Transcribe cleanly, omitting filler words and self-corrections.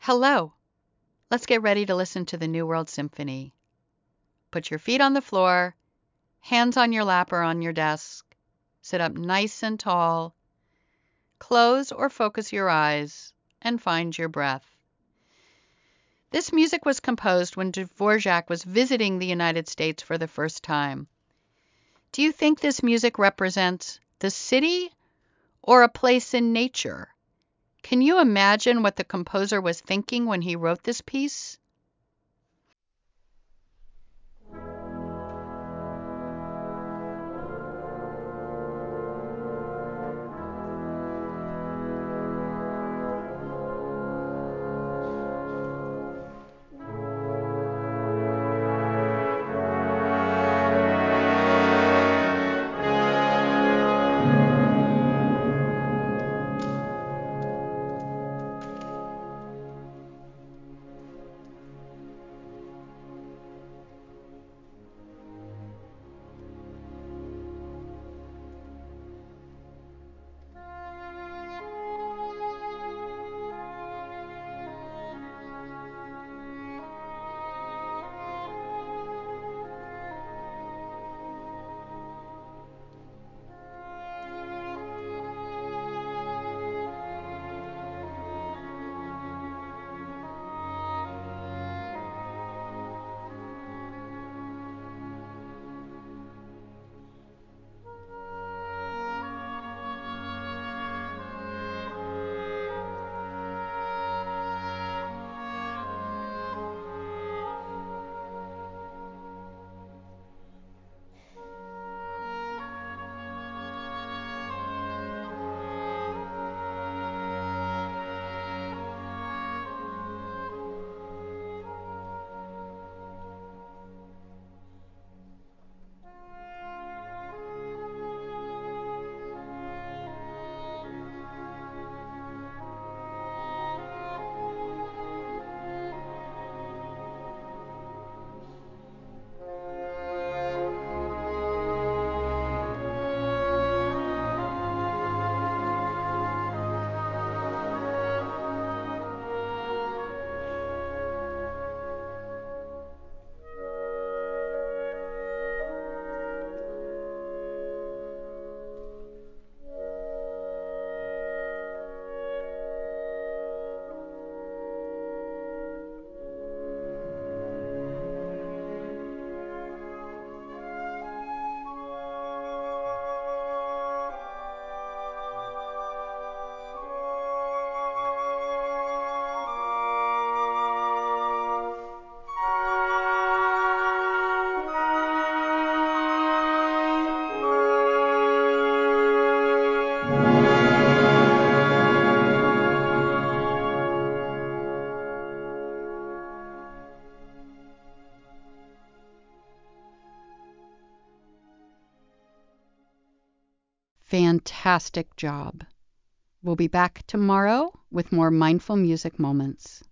Hello. Let's get ready to listen to the New World Symphony. Put your feet on the floor, hands on your lap or on your desk. Sit up nice and tall. Close or focus your eyes and find your breath. This music was composed when Dvorak was visiting the United States for the first time. Do you think this music represents the city or a place in nature? Can you imagine what the composer was thinking when he wrote this piece? Fantastic job. We'll be back tomorrow with more mindful music moments.